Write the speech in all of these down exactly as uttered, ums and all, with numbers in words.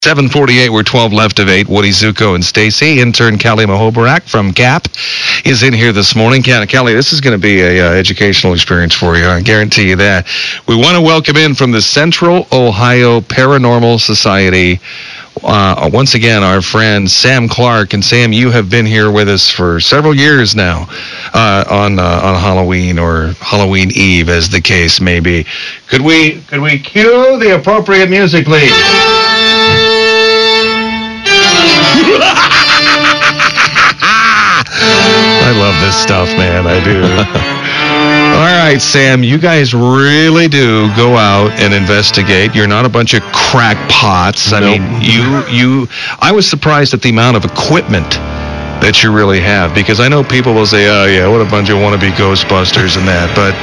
seven forty-eight, we're twelve left of eight. Woody Zuko and Stacy. Intern Kelly Mahobarak from G A P is in here this morning. Kelly, this is going to be a uh, educational experience for you. I guarantee you that. We want to welcome in from the Central Ohio Paranormal Society, uh, once again, our friend Sam Clark. And Sam, you have been here with us for several years now uh, on uh, on Halloween or Halloween Eve, as the case may be. Could we could we cue the appropriate music, please? I love this stuff, man. I do. All right, Sam, you guys really do go out and investigate. You're not a bunch of crackpots. I Nope. mean, you, you, I was surprised at the amount of equipment that you really have, because I know people will say, oh, yeah, what a bunch of wannabe Ghostbusters and that, but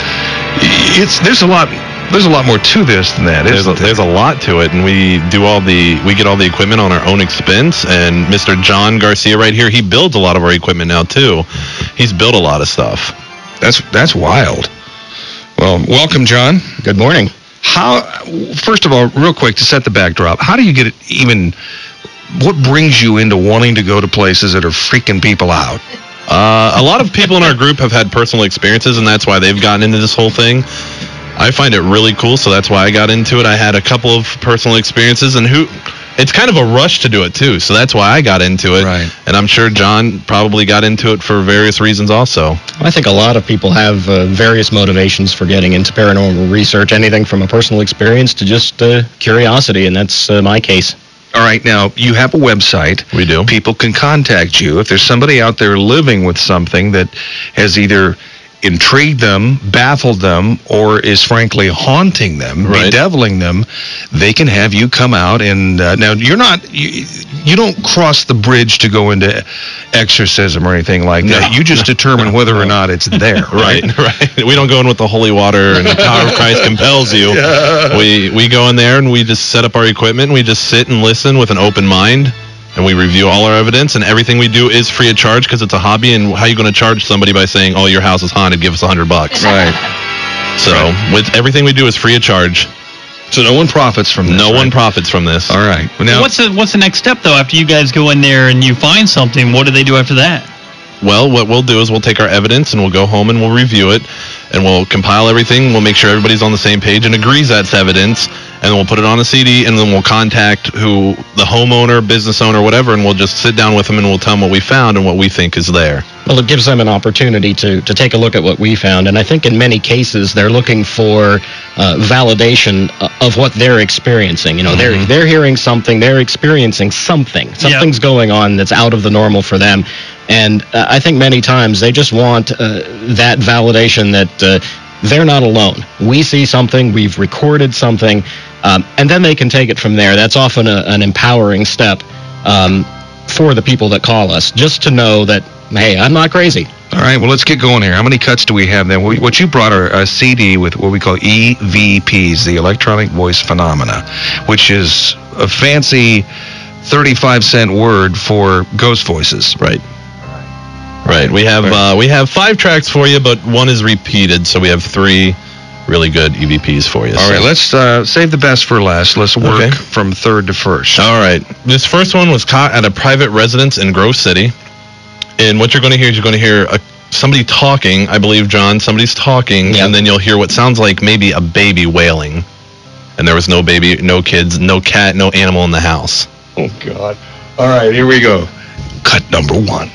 it's, there's a lot, there's a lot more to this than that, There's a, isn't there's a lot to it, and we do all the we get all the equipment on our own expense. And Mister John Garcia right here, he builds a lot of our equipment now too. He's built a lot of stuff. That's that's wild. Well, welcome, John. Good morning. How? First of all, real quick to set the backdrop, how do you get it even? What brings you into wanting to go to places that are freaking people out? Uh, a lot of people in our group have had personal experiences, and that's why they've gotten into this whole thing. I find it really cool, so that's why I got into it. I had a couple of personal experiences, and who, it's kind of a rush to do it too, so that's why I got into it. Right. And I'm sure John probably got into it for various reasons also. I think a lot of people have uh, various motivations for getting into paranormal research, anything from a personal experience to just uh, curiosity, and that's uh, my case. All right, now, you have a website. We do. People can contact you. If there's somebody out there living with something that has either intrigued them, baffled them, or is frankly haunting them, Right. bedeviling them, they can have you come out and, uh, now, you're not, you, you don't cross the bridge to go into exorcism or anything like No. that. You just determine whether or not it's there, right? Right, right. We don't go in with the holy water and the power of Christ compels you. We we go in there and we just set up our equipment and we just sit and listen with an open mind, and we review all our evidence, and everything we do is free of charge because it's a hobby. And how are you going to charge somebody by saying, oh, your house is haunted, give us a hundred bucks? Right. So with everything we do is free of charge. So no one profits from this, No one right? profits from this. All right. Now, what's the what's the next step though? After you guys go in there and you find something, what do they do after that? Well, what we'll do is we'll take our evidence and we'll go home and we'll review it, and we'll compile everything. We'll make sure everybody's on the same page and agrees that's evidence, and then we'll put it on a C D, and then we'll contact who the homeowner, business owner, whatever, and we'll just sit down with them and we'll tell them what we found and what we think is there. Well, it gives them an opportunity to, to take a look at what we found, and I think in many cases they're looking for uh, validation uh, of what they're experiencing. You know, they're they're hearing something, they're experiencing something. Something's going on that's out of the normal for them, and uh, I think many times they just want uh, that validation that uh, they're not alone. We see something, we've recorded something, um, and then they can take it from there. That's often a, an empowering step um, for the people that call us, just to know that, hey, I'm not crazy. all right, well, let's get going here. How many cuts do we have then? We- What you brought are a C D with what we call E V Ps, the Electronic Voice Phenomena, which is a fancy thirty-five cent word for ghost voices. Right. Right. We have uh, we have five tracks for you, but one is repeated, so we have three really good E V Ps for you. All right, let's uh, save the best for last. Let's work Okay. from third to first. All right. This first one was caught at a private residence in Grove City. And what you're going to hear is you're going to hear a, somebody talking, I believe, John. Somebody's talking, Yep. and then you'll hear what sounds like maybe a baby wailing. And there was no baby, no kids, no cat, no animal in the house. Oh, God. All right, here we go. Cut number one.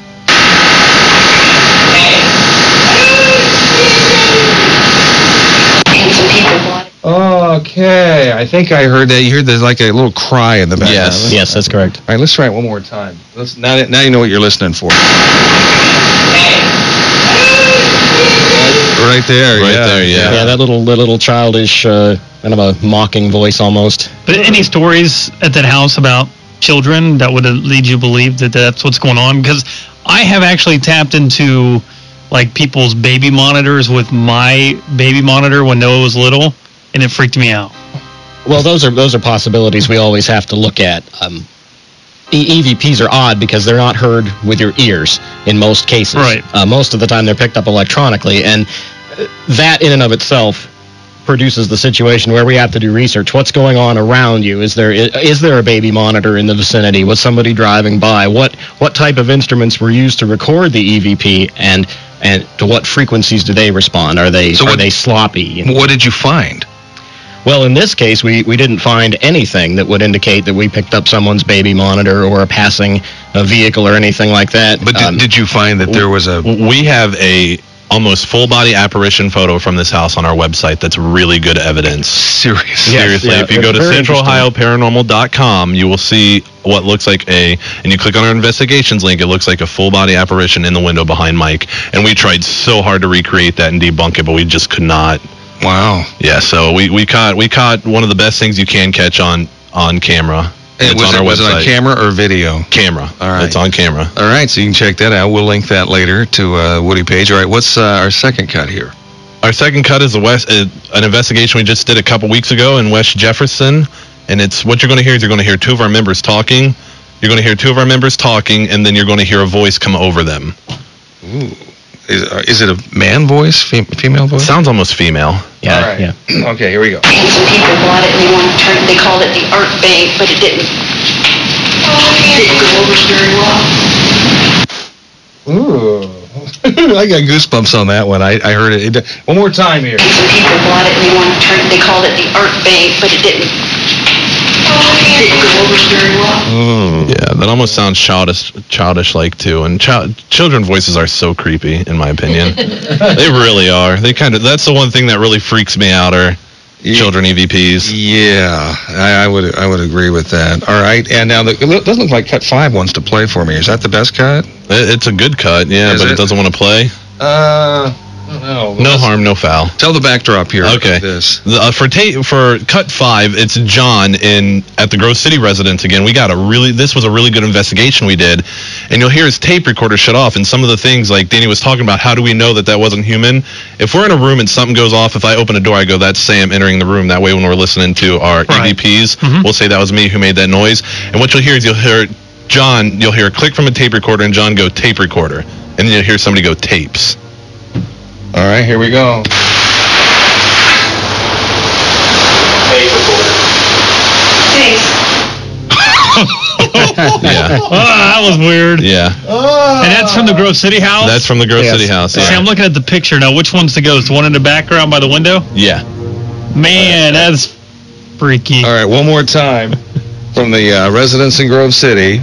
Okay, I think I heard that. You heard there's like a little cry in the background. Yes. Yes, that's correct. All right, let's try it one more time. Let's, now, now you know what you're listening for. Right there, Right yeah. there, yeah. Yeah, that little that little childish, uh, kind of a mocking voice almost. But any stories at that house about children that would lead you to believe that that's what's going on? Because I have actually tapped into like people's baby monitors with my baby monitor when Noah was little, and it freaked me out. Well, those are those are possibilities we always have to look at. Um, E V Ps are odd because they're not heard with your ears in most cases. Right. Uh, most of the time they're picked up electronically, and uh, that in and of itself produces the situation where we have to do research. What's going on around you? Is there is there a baby monitor in the vicinity? Was somebody driving by? What what type of instruments were used to record the E V P, and and to what frequencies do they respond? Are they So are what- they sloppy? What did you find? Well, in this case, we, we didn't find anything that would indicate that we picked up someone's baby monitor or a passing a vehicle or anything like that. But did, Um, did you find that there was a... We have a almost full body apparition photo from this house on our website that's really good evidence. Seriously? Yes, Seriously, yeah, if you go it's to very central ohio interesting. paranormal dot com, you will see what looks like a, and you click on our investigations link, it looks like a full body apparition in the window behind Mike. And we tried so hard to recreate that and debunk it, but we just could not. Wow. Yeah, so we, we caught we caught one of the best things you can catch on on camera. And It's was, on it, our was it website. on camera or video? Camera. All right. It's on camera. All right, so you can check that out. We'll link that later to uh, Woody Page. All right, what's uh, our second cut here? Our second cut is a West, uh, an investigation we just did a couple weeks ago in West Jefferson, and it's what you're going to hear is you're going to hear two of our members talking. You're going to hear two of our members talking, and then you're going to hear a voice come over them. Ooh. Is, uh, is it a man voice, fem- female voice? Sounds almost female. yeah, All right. yeah. Okay, here we go. And some people bought it and they wanted to turn, they called it the art bank, but it didn't, didn't go over very well. Ooh. I got goosebumps on that one. I, I heard it. it. One more time here. And some people bought it and they wanted to turn, they called it the art bank, but it didn't, didn't go over very well. Yeah, that almost sounds childish, childish like too. And child, children voices are so creepy, in my opinion. They really are. They kind of. That's the one thing that really freaks me out. Are children E V Ps. Yeah, I, I would I would agree with that. All right, and now the, it doesn't look like cut five wants to play for me. Is that the best cut? It, it's a good cut, yeah, Is but it? it doesn't want to play. Uh, no. No harm, no foul. Tell the backdrop here. Okay. Of this. The, uh, for ta- for cut five, it's John in at the Grove City residence again. We got a really this was a really good investigation we did, and you'll hear his tape recorder shut off. And some of the things like Danny was talking about, how do we know that that wasn't human? If we're in a room and something goes off, if I open a door, I go, "That's Sam entering the room." That way, when we're listening to our Right. E V Ps, Mhm. we'll say that was me who made that noise. And what you'll hear is you'll hear John, you'll hear a click from a tape recorder, and John go tape recorder, and then you'll hear somebody go tapes. All right, here we go. Thanks. Yeah, Oh, that was weird. yeah. And that's from the Grove City house? That's from the Grove Yes. City house. See, Yeah. I'm looking at the picture now. Which one's the ghost? The one in the background by the window? Yeah. Man, that's freaky. All right, one more time from the uh, residence in Grove City.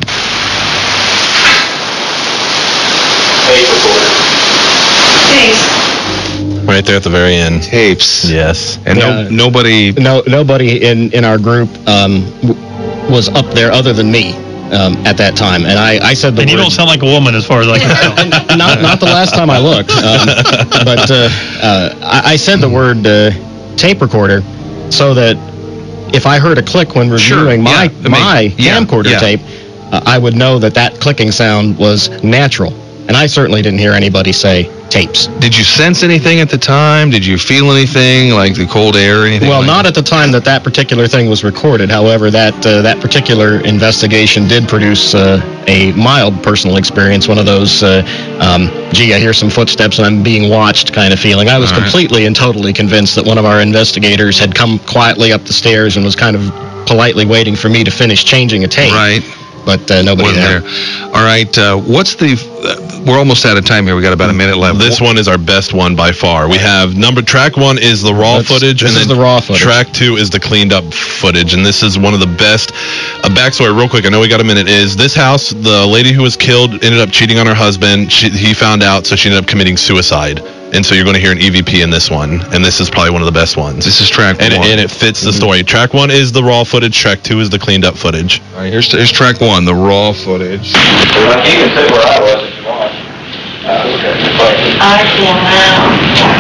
Thanks. Right there at the very end. Tapes. Yes. And Yeah. no, nobody. No, nobody in, in our group um, w- was up there other than me um, at that time, and I, I said the And you word. don't sound like a woman as far as I can tell. not not the last time I looked, um, but uh, uh, I, I said the word uh, tape recorder, so that if I heard a click when Sure, reviewing my yeah, I mean, my yeah, camcorder yeah. tape, uh, I would know that that clicking sound was natural, and I certainly didn't hear anybody say tapes. Did you sense anything at the time? Did you feel anything like the cold air or anything? Well, like not at the time that that particular thing was recorded. However, that uh, that particular investigation did produce uh, a mild personal experience, one of those, uh, um, gee, I hear some footsteps and I'm being watched kind of feeling. I was All right. completely and totally convinced that one of our investigators had come quietly up the stairs and was kind of politely waiting for me to finish changing a tape. Right. But uh, nobody Wasn't there. there. All right. Uh, what's the? Uh, we're almost out of time here. We got about a minute left. This one is our best one by far. We have number track one is the raw That's- footage, this and is then the raw footage. track two is the cleaned up footage, and this is one of the best. A backstory, real quick. I know we got a minute. Is this house? The lady who was killed ended up cheating on her husband. She, he found out, so she ended up committing suicide. And so you're going to hear an E V P in this one, and this is probably one of the best ones. This is track and, one. and it fits the story. Track one is the raw footage. Track two is the cleaned up footage. All right. Here's here's track one, the raw footage. Well, you can sit where I was if you want. Uh, okay. But I feel now.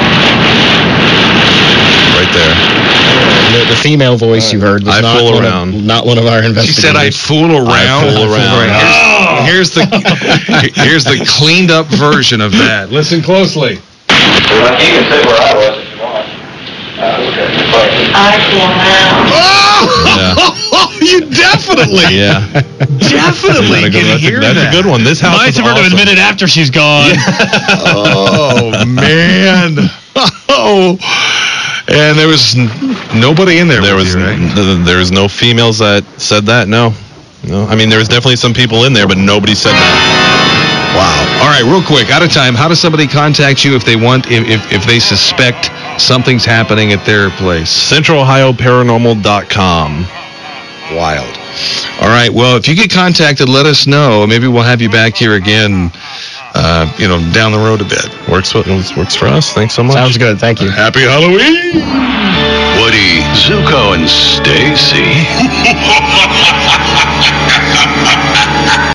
Right there. The, the female voice you heard was I not, fool one around. Of, not one of our She investigators. said I'd fool around. I fool around. Here's, here's the here's the cleaned up version of that. Listen closely. well, you can sit where I was if you want. Uh, okay. But I feel now. Oh, you definitely, Yeah. definitely Gotta go- can that's a- hear that's that. a good one. This house Nice is of her to awesome. admit it after she's gone. Oh man. Oh. And there was n- nobody in there. There with was you, right? n- there was no females that said that. No, no. I mean, there was definitely some people in there, but nobody said that. Wow. All right, real quick, out of time. How does somebody contact you if they want, if if, if they suspect something's happening at their place? Central Ohio Paranormal dot com. Wild. All right. Well, if you get contacted, let us know. Maybe we'll have you back here again. Uh, you know, down the road a bit. Works works for us. Thanks so much. Sounds good. Thank you. Happy Halloween. Woody, Zuko, and Stacy.